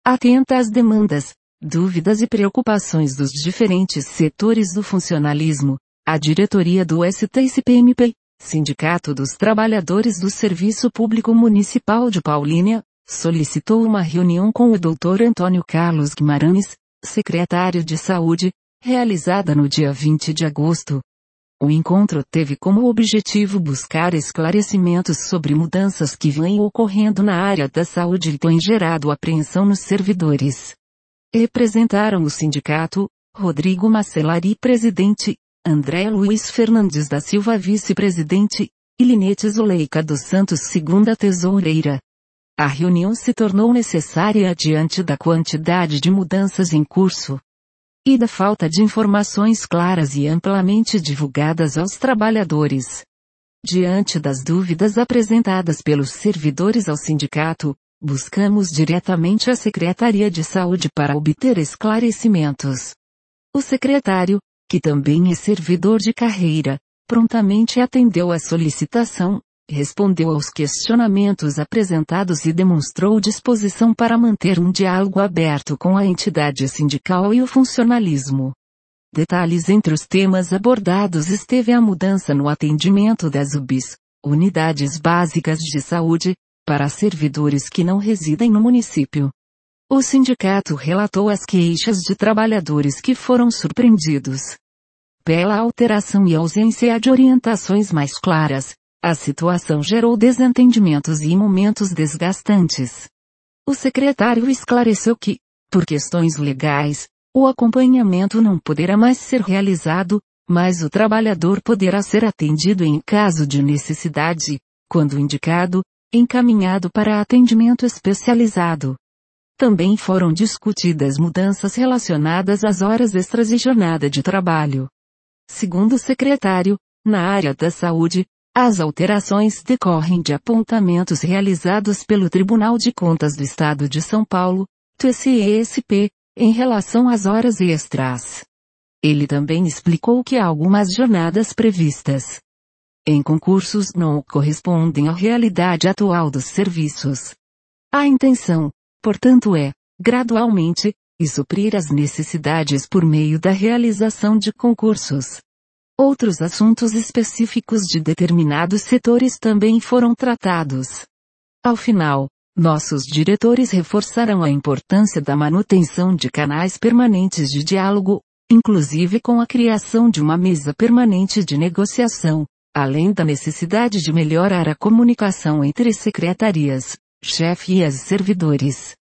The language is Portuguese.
Atenta às demandas, dúvidas e preocupações dos diferentes setores do funcionalismo, a diretoria do STSPMP, Sindicato dos Trabalhadores do Serviço Público Municipal de Paulínia, solicitou uma reunião com o Dr. Antônio Carlos Guimarães, secretário de Saúde, realizada no dia 20 de agosto. O encontro teve como objetivo buscar esclarecimentos sobre mudanças que vêm ocorrendo na área da saúde e têm gerado apreensão nos servidores. Representaram o sindicato, Rodrigo Macellari, presidente, André Luiz Fernandes da Silva, vice-presidente, e Linete Zuleika dos Santos, segunda tesoureira. A reunião se tornou necessária diante da quantidade de mudanças em curso e da falta de informações claras e amplamente divulgadas aos trabalhadores. Diante das dúvidas apresentadas pelos servidores ao sindicato, buscamos diretamente a Secretaria de Saúde para obter esclarecimentos. O secretário, que também é servidor de carreira, prontamente atendeu à solicitação, respondeu aos questionamentos apresentados e demonstrou disposição para manter um diálogo aberto com a entidade sindical e o funcionalismo. Detalhes: entre os temas abordados esteve a mudança no atendimento das UBS, Unidades Básicas de Saúde, para servidores que não residem no município. O sindicato relatou as queixas de trabalhadores que foram surpreendidos pela alteração e ausência de orientações mais claras. A situação gerou desentendimentos e momentos desgastantes. O secretário esclareceu que, por questões legais, o acompanhamento não poderá mais ser realizado, mas o trabalhador poderá ser atendido em caso de necessidade, quando indicado, encaminhado para atendimento especializado. Também foram discutidas mudanças relacionadas às horas extras e jornada de trabalho. Segundo o secretário, na área da saúde, as alterações decorrem de apontamentos realizados pelo Tribunal de Contas do Estado de São Paulo, TCESP, em relação às horas extras. Ele também explicou que algumas jornadas previstas em concursos não correspondem à realidade atual dos serviços. A intenção, portanto, é, gradualmente, suprir as necessidades por meio da realização de concursos. Outros assuntos específicos de determinados setores também foram tratados. Ao final, nossos diretores reforçaram a importância da manutenção de canais permanentes de diálogo, inclusive com a criação de uma mesa permanente de negociação, além da necessidade de melhorar a comunicação entre secretarias, chefe e as servidores.